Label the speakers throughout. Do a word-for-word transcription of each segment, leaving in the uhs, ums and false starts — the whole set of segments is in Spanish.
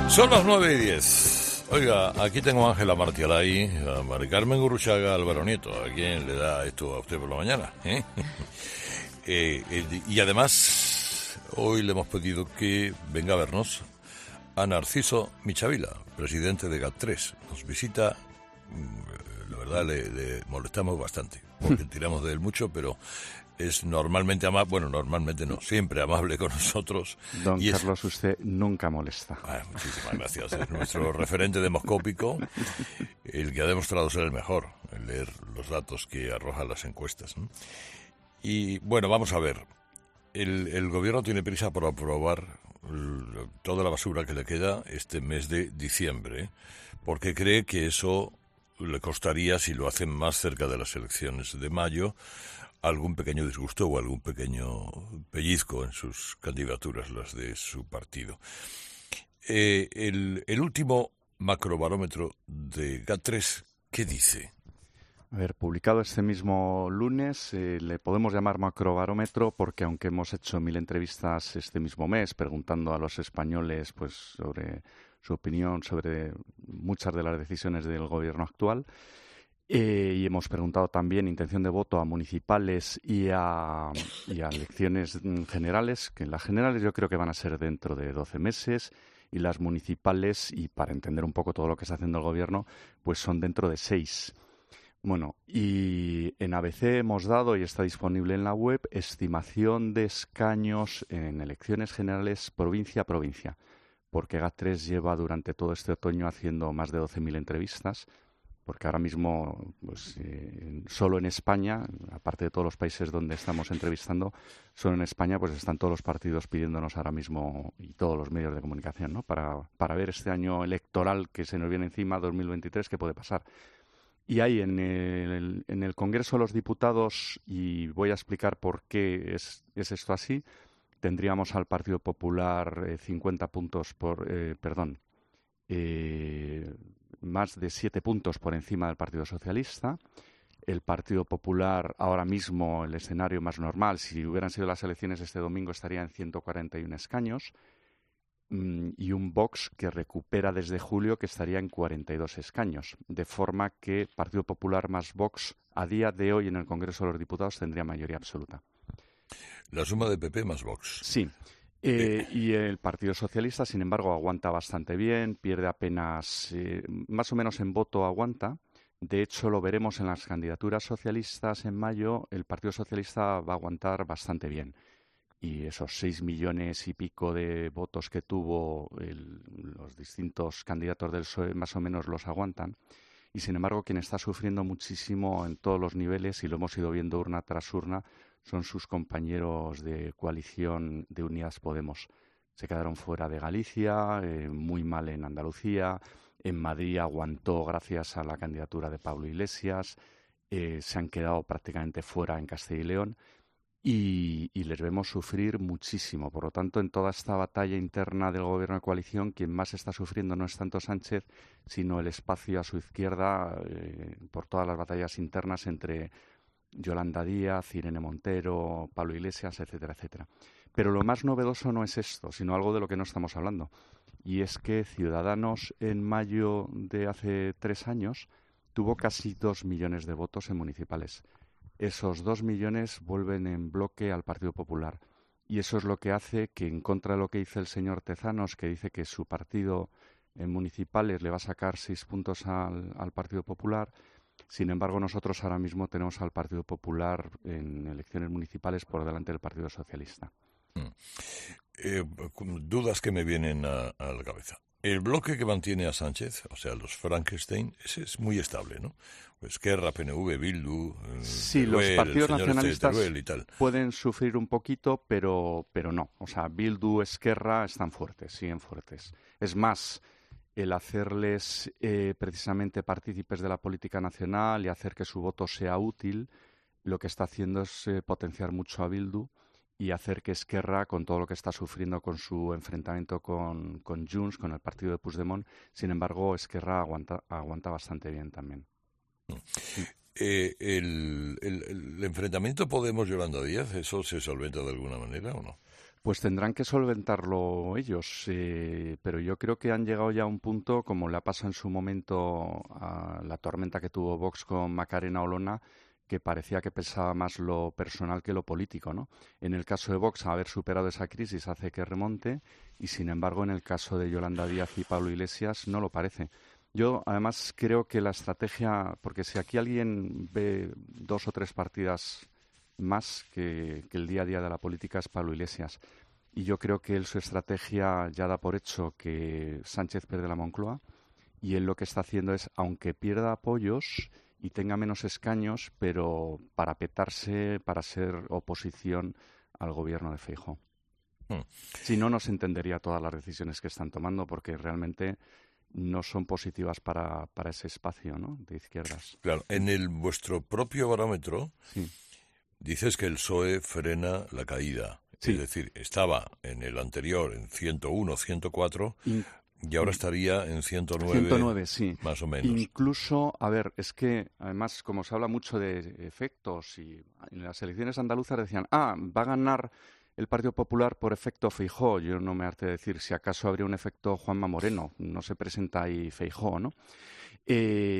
Speaker 1: Son las nueve y diez. Oiga, aquí tengo a Ángela Martialay, a Mari Carmen Gurruchaga, Álvaro Nieto. ¿A quién le da esto a usted por la mañana? ¿Eh? Eh, eh, y además, hoy le hemos pedido que venga a vernos a Narciso Michavila, presidente de GAT tres. Nos visita, la verdad le, le molestamos bastante, porque tiramos de él mucho, pero es normalmente amable, bueno, normalmente no, siempre amable con nosotros.
Speaker 2: Don
Speaker 1: y
Speaker 2: Carlos,
Speaker 1: es...
Speaker 2: usted nunca molesta.
Speaker 1: Ah, muchísimas gracias. Es nuestro referente demoscópico, el que ha demostrado ser el mejor en leer los datos que arrojan las encuestas, ¿no? Y bueno, vamos a ver. El, el gobierno tiene prisa por aprobar el, toda la basura que le queda este mes de diciembre, ¿eh? Porque cree que eso le costaría, si lo hacen más cerca de las elecciones de mayo, algún pequeño disgusto o algún pequeño pellizco en sus candidaturas, las de su partido. Eh, el, el último macrobarómetro de GAT tres, ¿qué dice?
Speaker 2: A ver, publicado este mismo lunes, eh, le podemos llamar macrobarómetro porque aunque hemos hecho mil entrevistas este mismo mes preguntando a los españoles pues sobre su opinión sobre muchas de las decisiones del gobierno actual, eh, y hemos preguntado también intención de voto a municipales y a, y a elecciones generales, que en las generales yo creo que van a ser dentro de doce meses, y las municipales, y para entender un poco todo lo que está haciendo el gobierno, pues son dentro de seis. Bueno, y en A B C hemos dado, y está disponible en la web, estimación de escaños en elecciones generales provincia a provincia, porque GAT tres lleva durante todo este otoño haciendo más de doce mil entrevistas, porque ahora mismo, pues eh, solo en España, aparte de todos los países donde estamos entrevistando, solo en España pues están todos los partidos pidiéndonos ahora mismo, y todos los medios de comunicación, ¿no?, para, para ver este año electoral que se nos viene encima, dos mil veintitrés, qué puede pasar. Y hay en el, en el Congreso de los Diputados, y voy a explicar por qué es, es esto así, tendríamos al Partido Popular eh, cincuenta puntos por, eh, perdón, eh, más de siete puntos por encima del Partido Socialista. El Partido Popular, ahora mismo, el escenario más normal, si hubieran sido las elecciones este domingo, estaría en ciento cuarenta y uno escaños. Y un Vox que recupera desde julio, que estaría en cuarenta y dos escaños, de forma que Partido Popular más Vox a día de hoy en el Congreso de los Diputados tendría mayoría absoluta.
Speaker 1: La suma de P P más Vox.
Speaker 2: Sí. Eh, y el Partido Socialista, sin embargo, aguanta bastante bien, pierde apenas, eh, más o menos en voto aguanta. De hecho, lo veremos en las candidaturas socialistas en mayo, el Partido Socialista va a aguantar bastante bien. Y esos seis millones y pico de votos que tuvo el, los distintos candidatos del P S O E más o menos los aguantan. Y sin embargo, quien está sufriendo muchísimo en todos los niveles, y lo hemos ido viendo urna tras urna, son sus compañeros de coalición de Unidas Podemos. Se quedaron fuera de Galicia, eh, muy mal en Andalucía, en Madrid aguantó gracias a la candidatura de Pablo Iglesias, eh, se han quedado prácticamente fuera en Castilla y León. Y, y les vemos sufrir muchísimo. Por lo tanto, en toda esta batalla interna del gobierno de coalición, quien más está sufriendo no es tanto Sánchez, sino el espacio a su izquierda, eh, por todas las batallas internas entre Yolanda Díaz, Irene Montero, Pablo Iglesias, etcétera, etcétera. Pero lo más novedoso no es esto, sino algo de lo que no estamos hablando. Y es que Ciudadanos, en mayo de hace tres años, tuvo casi dos millones de votos en municipales. Esos dos millones vuelven en bloque al Partido Popular. Y eso es lo que hace que, en contra de lo que dice el señor Tezanos, que dice que su partido en municipales le va a sacar seis puntos al, al Partido Popular, sin embargo, nosotros ahora mismo tenemos al Partido Popular en elecciones municipales por delante del Partido Socialista.
Speaker 1: Mm. Eh, dudas que me vienen a, a la cabeza. El bloque que mantiene a Sánchez, o sea, los Frankenstein, ese es muy estable, ¿no? Esquerra, P N V, Bildu,
Speaker 2: sí,
Speaker 1: Teruel,
Speaker 2: los partidos nacionalistas
Speaker 1: este y tal.
Speaker 2: Pueden sufrir un poquito, pero, pero no. O sea, Bildu, Esquerra están fuertes, siguen fuertes. Es más, el hacerles eh, precisamente partícipes de la política nacional y hacer que su voto sea útil, lo que está haciendo es eh, potenciar mucho a Bildu y hacer que Esquerra, con todo lo que está sufriendo con su enfrentamiento con, con Junts, con el partido de Puigdemont, sin embargo, Esquerra aguanta, aguanta bastante bien también.
Speaker 1: Sí. Eh, el, el, el enfrentamiento Podemos-Yolanda Díaz, ¿eso se solventa de alguna manera o no?
Speaker 2: Pues tendrán que solventarlo ellos, eh, pero yo creo que han llegado ya a un punto, como le ha pasado en su momento a la tormenta que tuvo Vox con Macarena Olona, que parecía que pesaba más lo personal que lo político, ¿no? En el caso de Vox, haber superado esa crisis hace que remonte, y sin embargo, en el caso de Yolanda Díaz y Pablo Iglesias, no lo parece. Yo, además, creo que la estrategia, porque si aquí alguien ve dos o tres partidas más que, que el día a día de la política, es Pablo Iglesias. Y yo creo que él, su estrategia, ya da por hecho que Sánchez pierde la Moncloa, y él lo que está haciendo es, aunque pierda apoyos y tenga menos escaños, pero para petarse, para ser oposición al gobierno de Feijóo. Hmm. Si no, no se entendería todas las decisiones que están tomando, porque realmente no son positivas para, para ese espacio, ¿no?, de izquierdas.
Speaker 1: Claro, en el vuestro propio barómetro, sí, dices que el P S O E frena la caída. Sí. Es decir, estaba en el anterior en ciento uno, ciento cuatro... In- Y ahora estaría en ciento nueve,
Speaker 2: ciento nueve, sí.
Speaker 1: Más o menos.
Speaker 2: Incluso, a ver, es que además, como se habla mucho de efectos, y en las elecciones andaluzas decían, ah, va a ganar el Partido Popular por efecto Feijóo. Yo no me harté de decir si acaso habría un efecto Juanma Moreno. No se presenta ahí Feijóo, ¿no? Eh,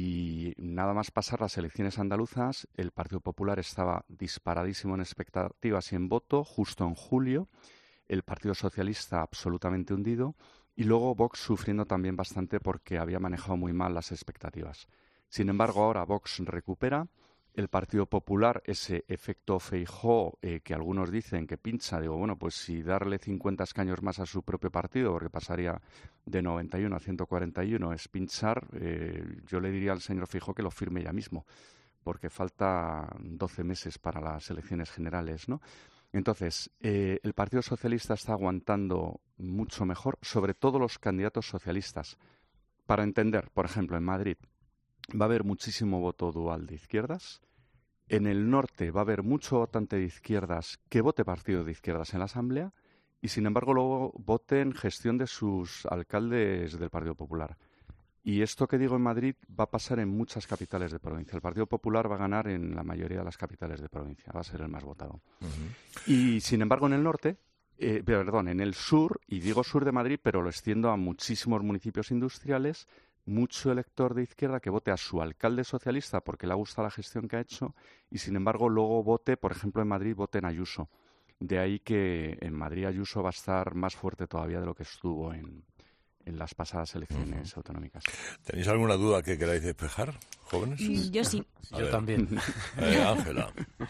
Speaker 2: y nada más pasar las elecciones andaluzas, el Partido Popular estaba disparadísimo en expectativas y en voto, justo en julio. El Partido Socialista absolutamente hundido. Y luego Vox sufriendo también bastante porque había manejado muy mal las expectativas. Sin embargo, ahora Vox recupera. El Partido Popular, ese efecto Feijóo eh, que algunos dicen que pincha, digo, bueno, pues si darle cincuenta escaños más a su propio partido, porque pasaría de noventa y uno a ciento cuarenta y uno, es pinchar, eh, yo le diría al señor Feijóo que lo firme ya mismo, porque falta doce meses para las elecciones generales, ¿no? Entonces, eh, el Partido Socialista está aguantando mucho mejor, sobre todo los candidatos socialistas. Para entender, por ejemplo, en Madrid va a haber muchísimo voto dual de izquierdas. En el norte va a haber mucho votante de izquierdas que vote partido de izquierdas en la Asamblea y, sin embargo, luego voten gestión de sus alcaldes del Partido Popular. Y esto que digo en Madrid va a pasar en muchas capitales de provincia. El Partido Popular va a ganar en la mayoría de las capitales de provincia, va a ser el más votado. Uh-huh. Y, sin embargo, en el norte, eh, perdón, en el sur, y digo sur de Madrid, pero lo extiendo a muchísimos municipios industriales, mucho elector de izquierda que vote a su alcalde socialista porque le ha gustado la gestión que ha hecho y, sin embargo, luego vote, por ejemplo, en Madrid, vote en Ayuso. De ahí que en Madrid Ayuso va a estar más fuerte todavía de lo que estuvo en... en las pasadas elecciones uh-huh. autonómicas.
Speaker 1: ¿Tenéis alguna duda que queráis despejar, jóvenes?
Speaker 3: Mm, yo sí.
Speaker 4: A Yo ver. también.
Speaker 1: Eh, Ángela.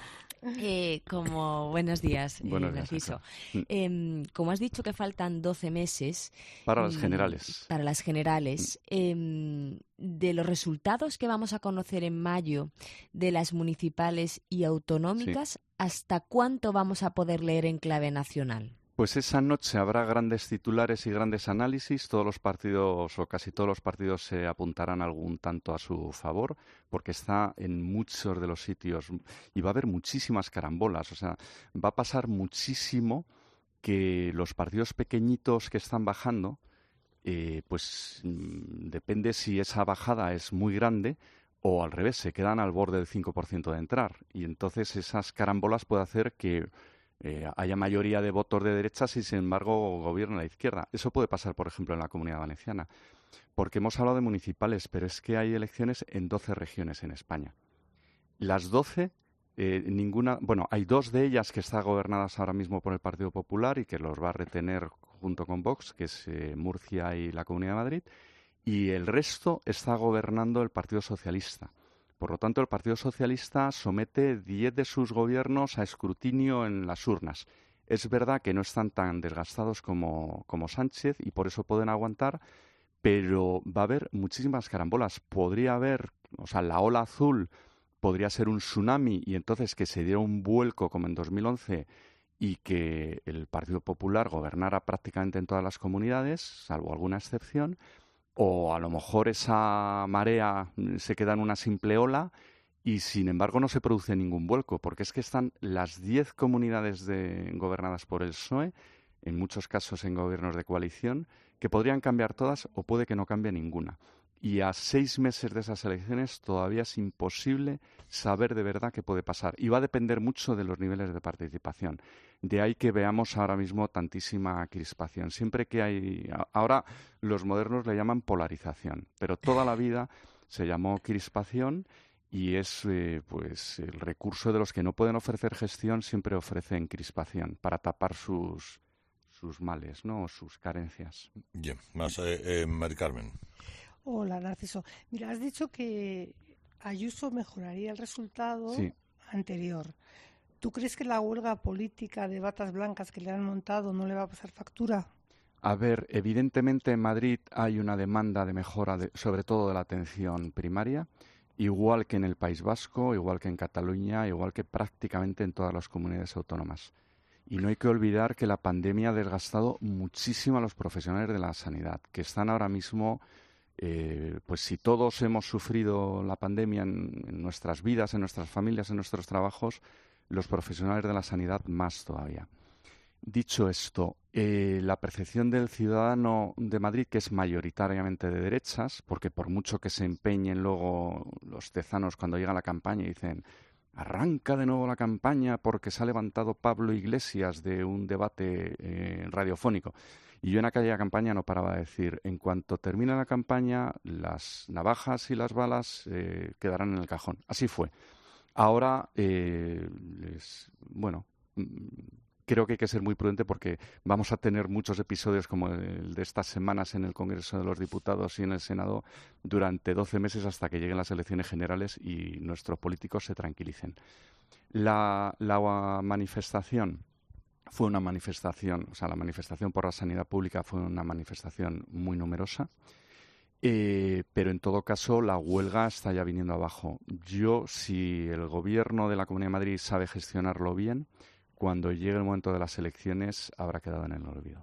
Speaker 3: Eh, como buenos días,
Speaker 2: buenos
Speaker 3: eh,
Speaker 2: días
Speaker 3: Narciso. Eh, como has dicho que faltan doce meses
Speaker 2: para las generales,
Speaker 3: para las generales, eh, de los resultados que vamos a conocer en mayo de las municipales y autonómicas, sí. ¿hasta cuánto vamos a poder leer en clave nacional?
Speaker 2: Pues esa noche habrá grandes titulares y grandes análisis. Todos los partidos, o casi todos los partidos, se apuntarán algún tanto a su favor, porque está en muchos de los sitios y va a haber muchísimas carambolas. O sea, va a pasar muchísimo que los partidos pequeñitos que están bajando, eh, pues mmm, depende si esa bajada es muy grande o al revés, se quedan al borde del cinco por ciento de entrar. Y entonces esas carambolas puede hacer que Eh, haya mayoría de votos de derechas y, sin embargo, gobierne la izquierda. Eso puede pasar, por ejemplo, en la Comunidad Valenciana, porque hemos hablado de municipales, pero es que hay elecciones en doce regiones en España. Las doce, eh, ninguna, bueno, hay dos de ellas que están gobernadas ahora mismo por el Partido Popular y que los va a retener junto con Vox, que es eh, Murcia y la Comunidad de Madrid, y el resto está gobernando el Partido Socialista. Por lo tanto, el Partido Socialista somete diez de sus gobiernos a escrutinio en las urnas. Es verdad que no están tan desgastados como, como Sánchez y por eso pueden aguantar, pero va a haber muchísimas carambolas. Podría haber, o sea, la ola azul podría ser un tsunami y entonces que se diera un vuelco como en dos mil once y que el Partido Popular gobernara prácticamente en todas las comunidades, salvo alguna excepción. O a lo mejor esa marea se queda en una simple ola y, sin embargo, no se produce ningún vuelco, porque es que están las diez comunidades de, gobernadas por el P S O E, en muchos casos en gobiernos de coalición, que podrían cambiar todas o puede que no cambie ninguna. Y a seis meses de esas elecciones todavía es imposible saber de verdad qué puede pasar. Y va a depender mucho de los niveles de participación. De ahí que veamos ahora mismo tantísima crispación. Siempre que hay... Ahora los modernos le llaman polarización, pero toda la vida se llamó crispación y es eh, pues el recurso de los que no pueden ofrecer gestión, siempre ofrecen crispación para tapar sus, sus males, ¿no? O sus carencias.
Speaker 1: Bien, más eh, eh, Mari Carmen.
Speaker 4: Hola, Narciso. Mira, has dicho que Ayuso mejoraría el resultado
Speaker 2: Sí.
Speaker 4: anterior. ¿Tú crees que la huelga política de batas blancas que le han montado no le va a pasar factura?
Speaker 2: A ver, evidentemente en Madrid hay una demanda de mejora, de, sobre todo de la atención primaria, igual que en el País Vasco, igual que en Cataluña, igual que prácticamente en todas las comunidades autónomas. Y no hay que olvidar que la pandemia ha desgastado muchísimo a los profesionales de la sanidad, que están ahora mismo... Eh, pues si todos hemos sufrido la pandemia en, en nuestras vidas, en nuestras familias, en nuestros trabajos, los profesionales de la sanidad más todavía. Dicho esto, eh, la percepción del ciudadano de Madrid, que es mayoritariamente de derechas, porque por mucho que se empeñen luego los tezanos cuando llega la campaña y dicen arranca de nuevo la campaña porque se ha levantado Pablo Iglesias de un debate eh, radiofónico. Y yo en aquella campaña no paraba de decir, en cuanto termine la campaña, las navajas y las balas eh, quedarán en el cajón. Así fue. Ahora, eh, les, bueno, creo que hay que ser muy prudente porque vamos a tener muchos episodios como el de estas semanas en el Congreso de los Diputados y en el Senado durante doce meses hasta que lleguen las elecciones generales y nuestros políticos se tranquilicen. La, la manifestación... Fue una manifestación, o sea, la manifestación por la sanidad pública fue una manifestación muy numerosa, eh, pero en todo caso la huelga está ya viniendo abajo. Yo, si el gobierno de la Comunidad de Madrid sabe gestionarlo bien, cuando llegue el momento de las elecciones habrá quedado en el olvido.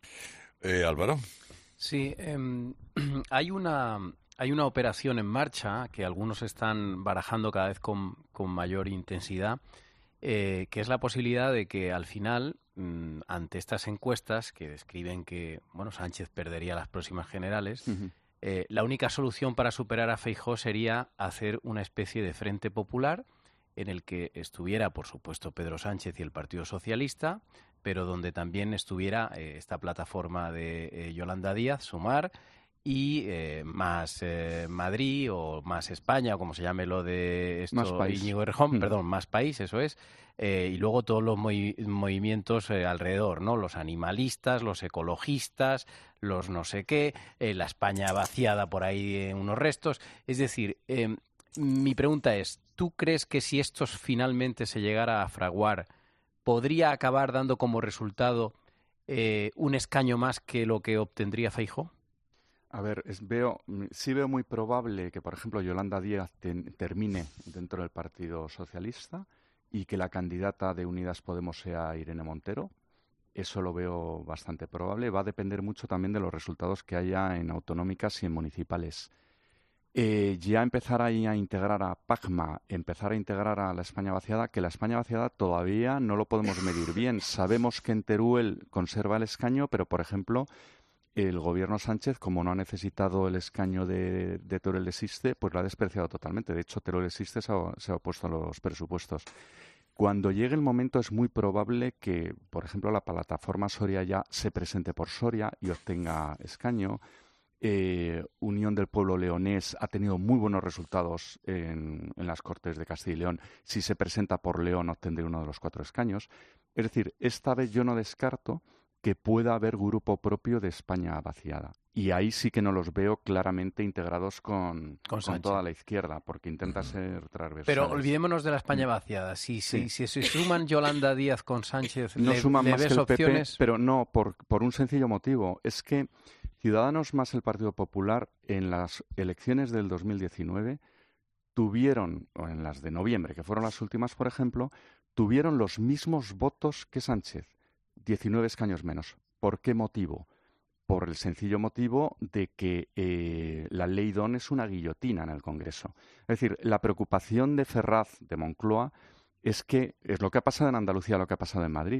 Speaker 1: Eh, Álvaro.
Speaker 5: Sí, eh, hay una... Hay una operación en marcha que algunos están barajando cada vez con, con mayor intensidad, Eh, que es la posibilidad de que al final, mmm, ante estas encuestas que describen que bueno Sánchez perdería las próximas generales, uh-huh. eh, la única solución para superar a Feijóo sería hacer una especie de frente popular en el que estuviera, por supuesto, Pedro Sánchez y el Partido Socialista, pero donde también estuviera eh, esta plataforma de eh, Yolanda Díaz, Sumar, y eh, más eh, Madrid o más España, o como se llame lo de esto, Íñigo Errejón, mm. perdón, más país, eso es, eh, y luego todos los movi- movimientos eh, alrededor, ¿no? Los animalistas, los ecologistas, los no sé qué, eh, la España vaciada por ahí en unos restos. Es decir, eh, mi pregunta es, ¿tú crees que si esto finalmente se llegara a fraguar, podría acabar dando como resultado eh, un escaño más que lo que obtendría Feijóo?
Speaker 2: A ver, es, veo, sí veo muy probable que, por ejemplo, Yolanda Díaz ten, termine dentro del Partido Socialista y que la candidata de Unidas Podemos sea Irene Montero. Eso lo veo bastante probable. Va a depender mucho también de los resultados que haya en autonómicas y en municipales. Eh, ya empezar ahí a integrar a Pacma, empezar a integrar a la España vaciada, que la España vaciada todavía no lo podemos medir bien. Sabemos que en Teruel conserva el escaño, pero, por ejemplo, el gobierno Sánchez, como no ha necesitado el escaño de, de Teruel de Siste, pues lo ha despreciado totalmente. De hecho, Teruel de Siste se ha, se ha opuesto a los presupuestos. Cuando llegue el momento es muy probable que, por ejemplo, la plataforma Soria ya se presente por Soria y obtenga escaño. Eh, Unión del Pueblo Leonés ha tenido muy buenos resultados en, en las Cortes de Castilla y León. Si se presenta por León, obtendrá uno de los cuatro escaños. Es decir, esta vez yo no descarto que pueda haber grupo propio de España vaciada. Y ahí sí que no los veo claramente integrados con, con, con toda la izquierda, porque intenta ser transversales.
Speaker 5: Pero olvidémonos de la España vaciada. Si, sí. si, si se suman Yolanda Díaz con Sánchez,
Speaker 2: no
Speaker 5: le,
Speaker 2: suman
Speaker 5: ¿le
Speaker 2: más
Speaker 5: ves
Speaker 2: que el
Speaker 5: opciones?
Speaker 2: P P, pero no, por, por un sencillo motivo. Es que Ciudadanos más el Partido Popular en las elecciones del dos mil diecinueve tuvieron, o en las de noviembre, que fueron las últimas, por ejemplo, tuvieron los mismos votos que Sánchez. diecinueve escaños menos. ¿Por qué motivo? Por el sencillo motivo de que eh, la ley D O N es una guillotina en el Congreso. Es decir, la preocupación de Ferraz, de Moncloa, es que es lo que ha pasado en Andalucía, lo que ha pasado en Madrid.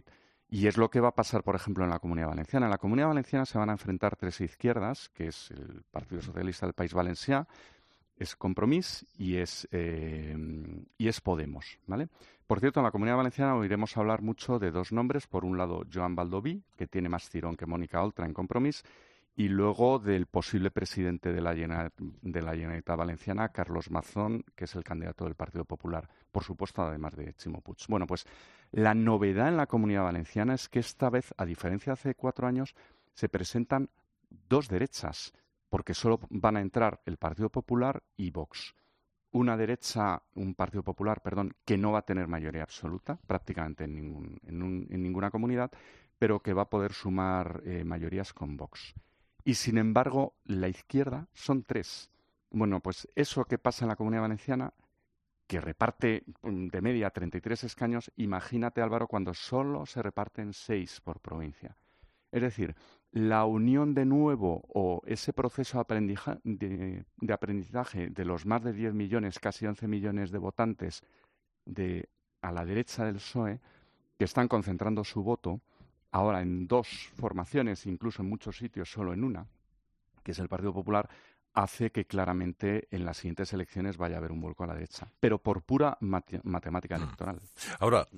Speaker 2: Y es lo que va a pasar, por ejemplo, en la Comunidad Valenciana. En la Comunidad Valenciana se van a enfrentar tres izquierdas, que es el Partido Socialista del País Valencià, es Compromís y es, eh, y es Podemos, ¿vale? Por cierto, en la Comunidad Valenciana oiremos hablar mucho de dos nombres. Por un lado, Joan Baldoví, que tiene más tirón que Mónica Oltra en Compromís, y luego del posible presidente de la, de la Generalitat Valenciana, Carlos Mazón, que es el candidato del Partido Popular, por supuesto, además de Ximo Puig. Bueno, pues la novedad en la Comunidad Valenciana es que esta vez, a diferencia de hace cuatro años, se presentan dos derechas, porque solo van a entrar el Partido Popular y Vox. Una derecha, un Partido Popular, perdón, que no va a tener mayoría absoluta, prácticamente en, ningún, en, un, en ninguna comunidad, pero que va a poder sumar eh, mayorías con Vox. Y, sin embargo, la izquierda son tres. Bueno, pues eso que pasa en la Comunidad Valenciana, que reparte de media treinta y tres escaños, imagínate, Álvaro, cuando solo se reparten seis por provincia. Es decir, la unión de nuevo o ese proceso de, de aprendizaje de los más de diez millones, casi once millones de votantes de, a la derecha del P S O E, que están concentrando su voto ahora en dos formaciones, incluso en muchos sitios solo en una, que es el Partido Popular, hace que claramente en las siguientes elecciones vaya a haber un vuelco a la derecha, pero por pura mate- matemática electoral.
Speaker 1: Ahora,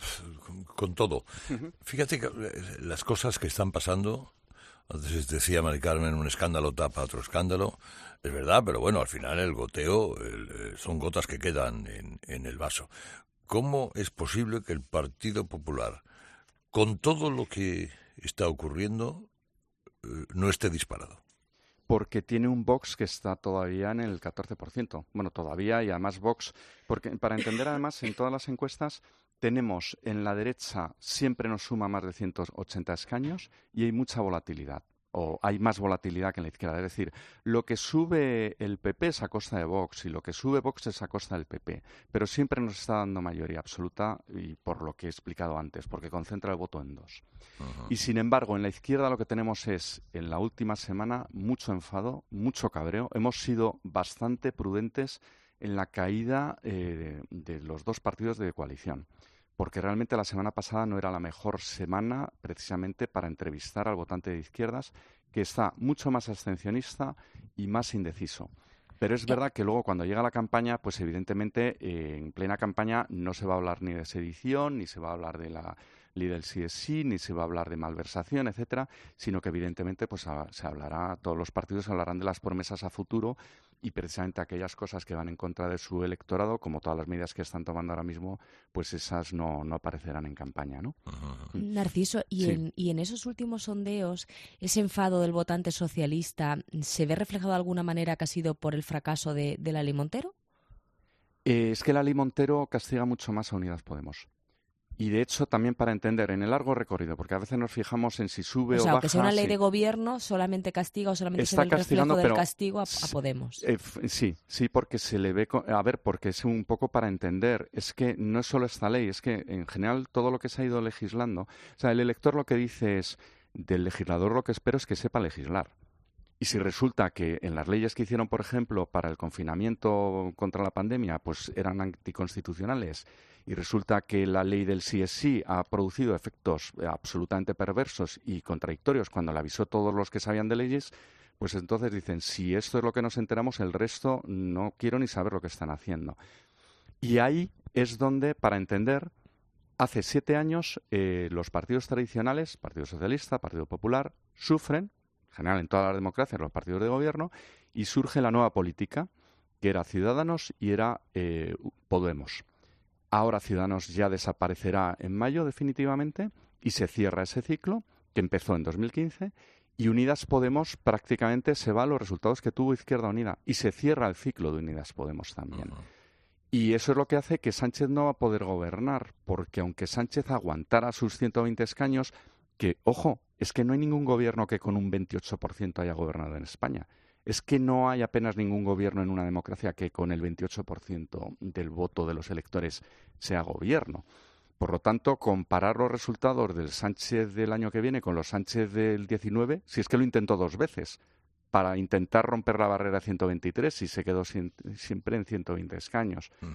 Speaker 1: con todo, fíjate que las cosas que están pasando, antes decía Mari Carmen, un escándalo tapa otro escándalo, es verdad, pero bueno, al final el goteo el, son gotas que quedan en, en el vaso. ¿Cómo es posible que el Partido Popular, con todo lo que está ocurriendo, eh, no esté disparado?
Speaker 2: Porque tiene un Vox que está todavía en el catorce por ciento. Bueno, todavía, y además Vox, porque para entender además en todas las encuestas tenemos en la derecha siempre nos suma más de ciento ochenta escaños y hay mucha volatilidad, o hay más volatilidad que en la izquierda. Es decir, lo que sube el P P es a costa de Vox y lo que sube Vox es a costa del P P, pero siempre nos está dando mayoría absoluta y por lo que he explicado antes, porque concentra el voto en dos. Uh-huh. Y sin embargo, en la izquierda lo que tenemos es, en la última semana, mucho enfado, mucho cabreo. Hemos sido bastante prudentes en la caída eh, de los dos partidos de coalición, porque realmente la semana pasada no era la mejor semana precisamente para entrevistar al votante de izquierdas, que está mucho más abstencionista y más indeciso. Pero es verdad que luego cuando llega la campaña, pues evidentemente eh, en plena campaña no se va a hablar ni de sedición, ni se va a hablar de la ley del sí es sí, ni se va a hablar de malversación, etcétera, sino que evidentemente pues a, se hablará, todos los partidos hablarán de las promesas a futuro y precisamente aquellas cosas que van en contra de su electorado, como todas las medidas que están tomando ahora mismo, pues esas no, no aparecerán en campaña, ¿no?
Speaker 3: Narciso, y, sí. en, y en esos últimos sondeos, ese enfado del votante socialista, ¿se ve reflejado de alguna manera que ha sido por el fracaso de, de la ley Montero?
Speaker 2: Eh, es que la ley Montero castiga mucho más a Unidas Podemos. Y, de hecho, también para entender, en el largo recorrido, porque a veces nos fijamos en si sube o, sea, o baja... O sea,
Speaker 3: aunque sea una ley
Speaker 2: sí.
Speaker 3: de gobierno, solamente castiga o solamente es el reflejo del castigo a, a Podemos.
Speaker 2: Eh, sí, sí, porque se le ve... A ver, porque es un poco para entender. Es que no es solo esta ley, es que, en general, todo lo que se ha ido legislando... O sea, el elector lo que dice es, del legislador lo que espero es que sepa legislar. Y si resulta que en las leyes que hicieron, por ejemplo, para el confinamiento contra la pandemia, pues eran anticonstitucionales, y resulta que la ley del sí es sí ha producido efectos absolutamente perversos y contradictorios cuando le avisó a todos los que sabían de leyes, pues entonces dicen, si esto es lo que nos enteramos, el resto no quiero ni saber lo que están haciendo. Y ahí es donde, para entender, hace siete años eh, los partidos tradicionales, Partido Socialista, Partido Popular, sufren, en general en todas las democracias, los partidos de gobierno, y surge la nueva política, que era Ciudadanos y era eh, Podemos. Ahora Ciudadanos ya desaparecerá en mayo definitivamente y se cierra ese ciclo que empezó en dos mil quince y Unidas Podemos prácticamente se va a los resultados que tuvo Izquierda Unida y se cierra el ciclo de Unidas Podemos también. Uh-huh. Y eso es lo que hace que Sánchez no va a poder gobernar, porque aunque Sánchez aguantara sus ciento veinte escaños, que, ojo, es que no hay ningún gobierno que con un veintiocho por ciento haya gobernado en España. Es que no hay apenas ningún gobierno en una democracia que con el veintiocho por ciento del voto de los electores sea gobierno. Por lo tanto, comparar los resultados del Sánchez del año que viene con los Sánchez del diecinueve, si es que lo intentó dos veces, para intentar romper la barrera ciento veintitrés y se quedó sin, siempre en ciento veinte escaños. Uh-huh.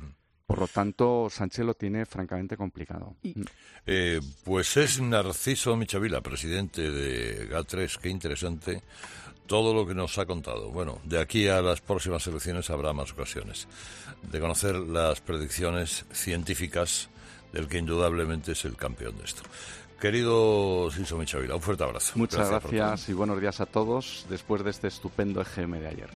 Speaker 2: Por lo tanto, Sánchez lo tiene francamente complicado.
Speaker 1: Eh, pues es Narciso Michavila, presidente de G A tres. Qué interesante todo lo que nos ha contado. Bueno, de aquí a las próximas elecciones habrá más ocasiones de conocer las predicciones científicas del que indudablemente es el campeón de esto. Querido Narciso Michavila, un fuerte abrazo.
Speaker 2: Muchas gracias,
Speaker 1: gracias
Speaker 2: y buenos días a todos después de este estupendo E G M de ayer.